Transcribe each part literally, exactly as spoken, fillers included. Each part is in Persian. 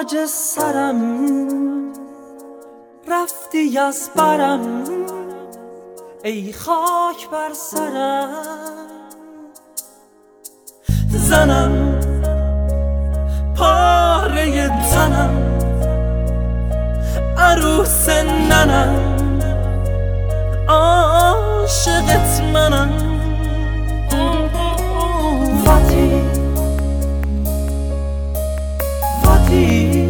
تاج سرم رفتی از برم، ای خاک بر سرم. زنم پاره تنم، عروس ننم، عاشقت منم. فاتی فاتی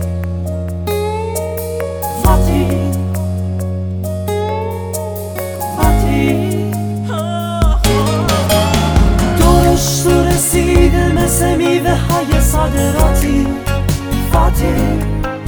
فاتی فاتی دورش تو رسیده مثل میوه های صادراتی. فاتی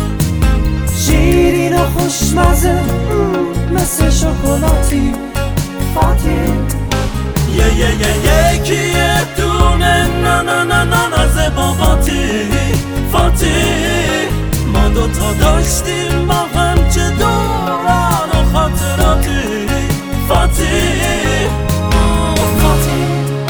شیرین و خوشمزه مثل شکلاتی. فاتی یه یه یه یکی یه دونه نه نه نه نه نزه باباتی. فاتی ما دوتا داشتیم با هم چه دوران و خاطراتی. فاتی فاتی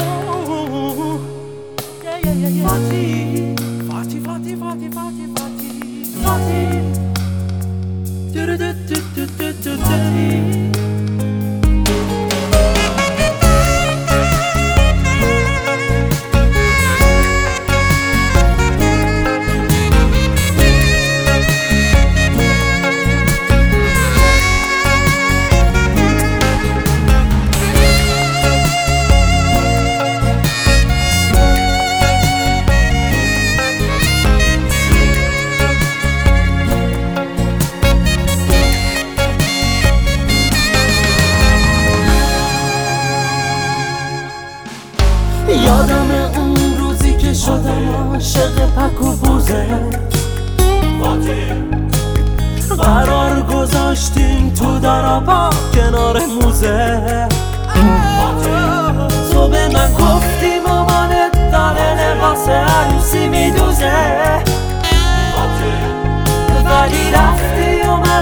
فاتی فاتی فاتی فاتی فاتی فاتی فاتی دو دو دو دو دو دو دو. یادم اون روزی که شدم عاشق پک و بوزه. قرار گذاشتیم تو درابا کنار موزه. تو به من گفتی مامانت داره لباس عروسی میدوزه، ولی رفتی و من